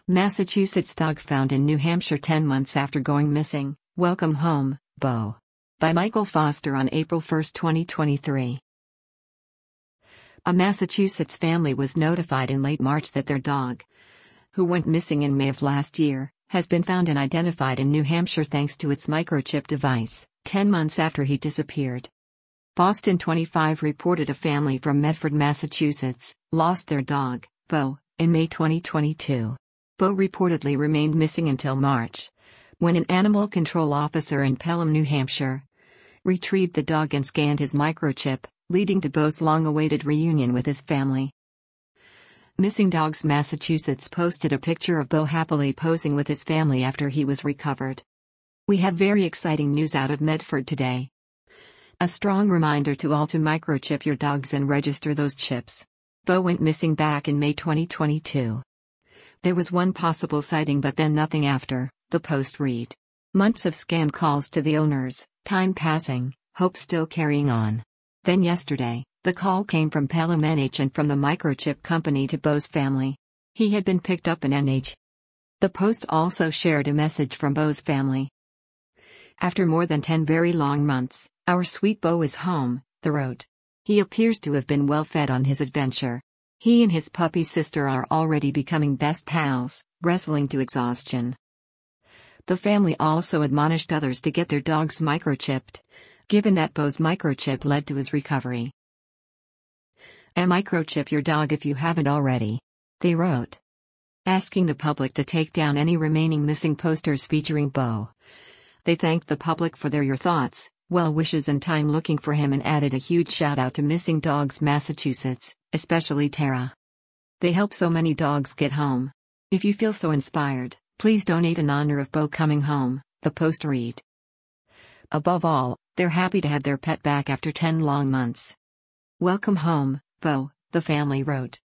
Massachusetts dog found in New Hampshire 10 months after going missing. Welcome home, Bo. By Michael Foster on April 1, 2023. A Massachusetts family was notified in late March that their dog, who went missing in May of last year, has been found and identified in New Hampshire thanks to its microchip device, 10 months after he disappeared. Boston 25 reported a family from Medford, Massachusetts, lost their dog, Bo, in May 2022. Bo reportedly remained missing until March, when an animal control officer in Pelham, New Hampshire, retrieved the dog and scanned his microchip, leading to Bo's long-awaited reunion with his family. Missing Dogs Massachusetts posted a picture of Bo happily posing with his family after he was recovered. We have very exciting news out of Medford today. A strong reminder to all to microchip your dogs and register those chips. Bo went missing back in May 2022. There was one possible sighting but then nothing after, the post read. Months of scam calls to the owners, time passing, hope still carrying on. Then yesterday, the call came from Pelham NH and from the microchip company to Bo's family. He had been picked up in NH. The post also shared a message from Bo's family. After more than 10 very long months, our sweet Bo is home, they wrote. He appears to have been well fed on his adventure. He and his puppy sister are already becoming best pals, wrestling to exhaustion. The family also admonished others to get their dogs microchipped, given that Bo's microchip led to his recovery. And microchip your dog if you haven't already, they wrote. Asking the public to take down any remaining missing posters featuring Bo. They thanked the public for your thoughts, well wishes and time looking for him and added a huge shout out to Missing Dogs Massachusetts, especially Tara. They help so many dogs get home. If you feel so inspired, please donate in honor of Bo coming home, the post read. Above all, they're happy to have their pet back after 10 long months. Welcome home, Bo, the family wrote.